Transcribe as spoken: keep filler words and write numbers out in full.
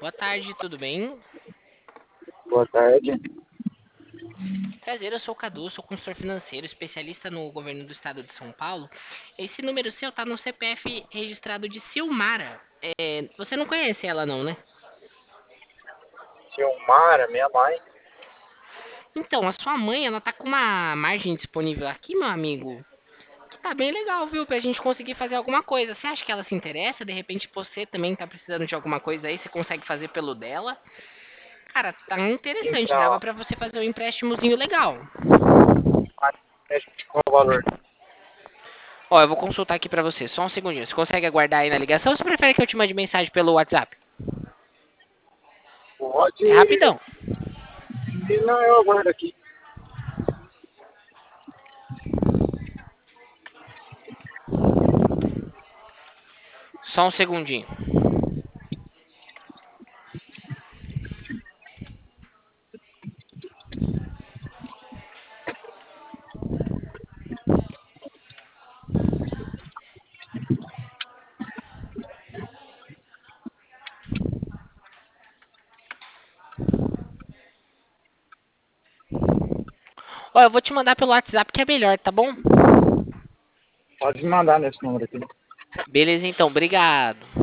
Boa tarde, tudo bem? Boa tarde. Prazer, eu sou o Cadu, sou consultor financeiro, especialista no governo do estado de São Paulo. Esse número seu tá no C P F registrado de Silmara. É, você não conhece ela não, né? Silmara, minha mãe. Então, a sua mãe, ela tá com uma margem disponível aqui, meu amigo, que tá bem legal, viu? Pra gente conseguir fazer alguma coisa. Você acha que ela se interessa? De repente você também tá precisando de alguma coisa aí, você consegue fazer pelo dela? Cara, tá interessante, dava Então, pra você fazer um empréstimozinho legal. de qual valor? Ó, eu vou consultar aqui pra você, só um segundinho. Você consegue aguardar aí na ligação ou você prefere que eu te mande mensagem pelo WhatsApp? É Pode. rapidão. Não, eu aguardo aqui. Só um segundinho. Ó, eu vou te mandar pelo WhatsApp que é melhor, tá bom? Pode me mandar nesse número aqui. Beleza, então. Obrigado.